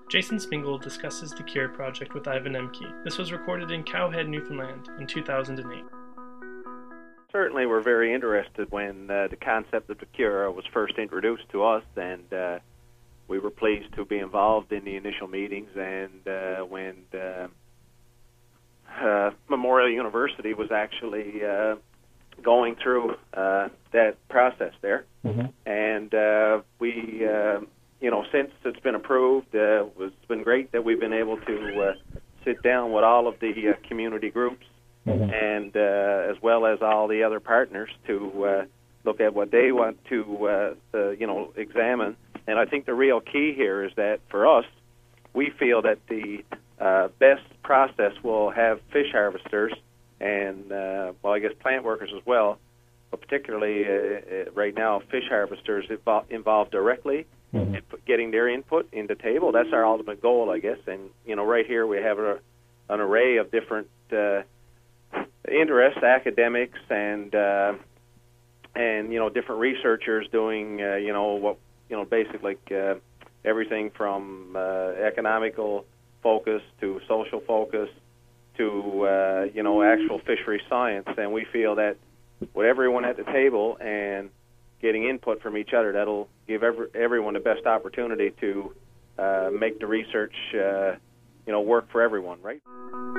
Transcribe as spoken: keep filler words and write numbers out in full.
Jason Spingle discusses the Cure project with Ivan Emke. This was recorded in Cowhead, Newfoundland in two thousand eight. Certainly we're very interested when uh, the concept of the Cure was first introduced to us, and uh, we were pleased to be involved in the initial meetings, and uh, when uh, uh, Memorial University was actually uh, going through uh, that process there. Mm-hmm. And uh, we, uh, you know, since it's been approved, uh, it's been great that we've been able to uh, sit down with all of the uh, community groups, mm-hmm. and uh, as well as all the other partners to uh, look at what they want to, uh, uh, you know, examine. And I think the real key here is that for us, we feel that the uh, best process will have fish harvesters and, uh, well, I guess plant workers as well, but particularly uh, right now, fish harvesters invo- involved directly mm-hmm. in getting their input in the table. That's our ultimate goal, I guess. And, you know, right here we have a, an array of different uh, interests, academics, and, uh, and, you know, different researchers doing, uh, you know, what, you know, basically uh, everything from uh, economical focus to social focus to, uh, you know, actual fishery science. And we feel that with everyone at the table and getting input from each other, that'll give every, everyone the best opportunity to uh, make the research, uh, you know, work for everyone, right?